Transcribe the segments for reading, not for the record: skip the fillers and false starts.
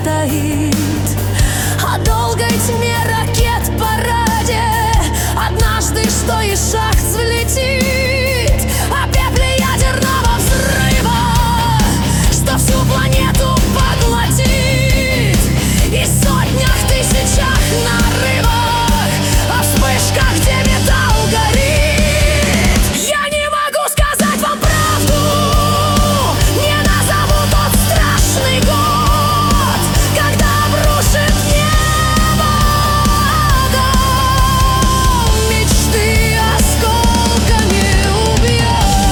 стоит. О долгой тьме ракет параде однажды, что и шахт взлетит. О пепле ядерного взрыва, что всю планету поглотит. И сотнях, тысячах нарывах, о вспышках, где металл горит. Я не могу сказать вам правду, не назову тот страшный год, когда обрушит небо дом, мечты осколками убьет.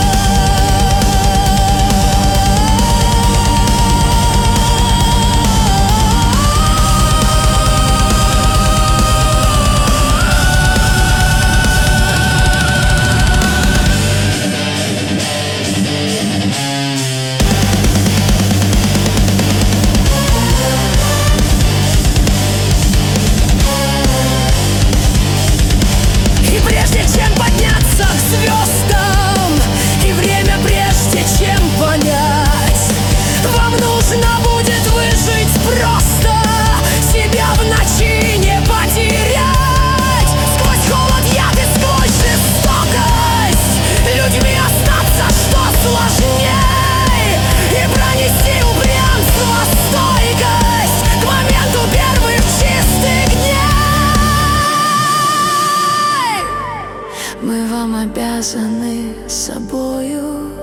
И прежде чем подняться к звездам, и время прежде чем понять, вам нужно будет выжить просто, себя в ночи не потерять. Сквозь холод, яд и сквозь жестокость людьми остаться, что сложней, и пронести упрямство, стойкость к моменту первых чистых дней. Мы вам обязаны собою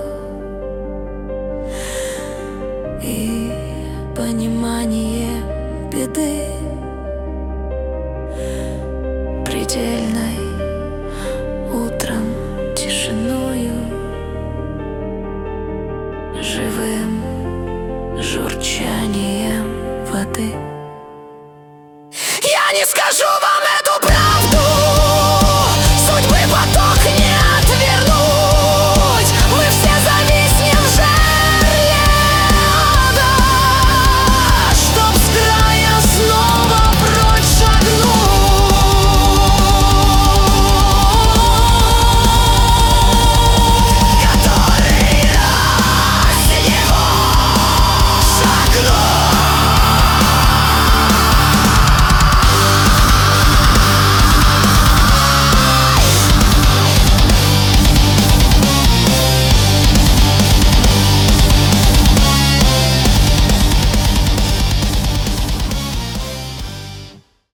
и понимание беды.